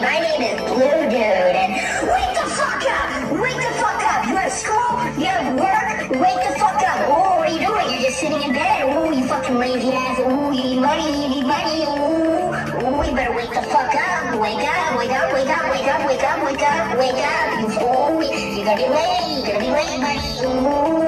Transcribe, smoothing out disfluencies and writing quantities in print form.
My name is Blue Dude, and wake the fuck up! Wake the fuck up! You have school? You have work? Wake the fuck up! Oh, what are you doing? You're just sitting in bed. Oh, you fucking lazy ass. Oh, you need money. You need money. Oh, you better wake the fuck up. Wake up, wake up, wake up, wake up, wake up, wake up, wake up. You fool. You're gonna be late. You're gonna be late, buddy. Ooh.